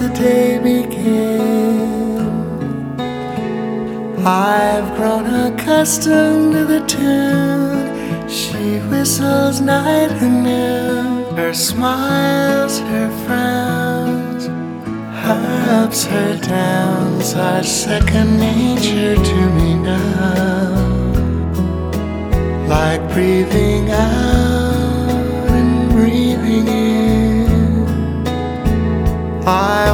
the day began. I've grown accustomed to the tune she whistles night and noon. Her smiles, her frowns, her ups, her downs are second nature to me now. Like breathing out and breathing in, I